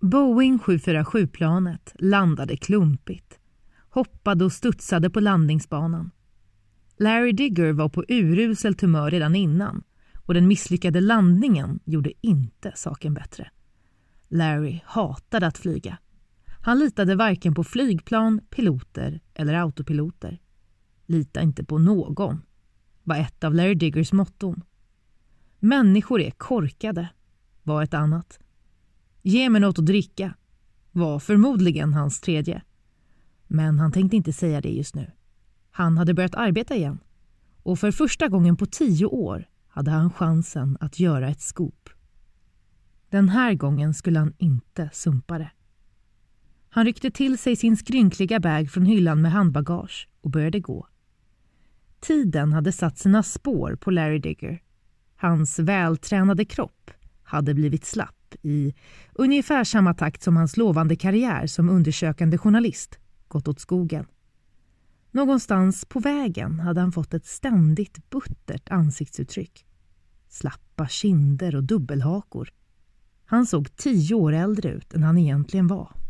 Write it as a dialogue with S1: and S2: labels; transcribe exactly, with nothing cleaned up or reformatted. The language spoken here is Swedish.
S1: Boeing sju fyra sju-planet landade klumpigt, hoppade och studsade på landningsbanan. Larry Digger var på uruselt humör redan innan och den misslyckade landningen gjorde inte saken bättre. Larry hatade att flyga. Han litade varken på flygplan, piloter eller autopiloter. Lita inte på någon, var ett av Larry Diggers motton. Människor är korkade, var ett annat. Ge mig något att dricka, var förmodligen hans tredje. Men han tänkte inte säga det just nu. Han hade börjat arbeta igen. Och för första gången på tio år hade han chansen att göra ett scoop. Den här gången skulle han inte sumpa det. Han ryckte till sig sin skrynkliga bag från hyllan med handbagage och började gå. Tiden hade satt sina spår på Larry Digger. Hans vältränade kropp hade blivit slapp i ungefär samma takt som hans lovande karriär som undersökande journalist gått åt skogen. Någonstans på vägen hade han fått ett ständigt buttert ansiktsuttryck. Slappa kinder och dubbelhakor. Han såg tio år äldre ut än han egentligen var.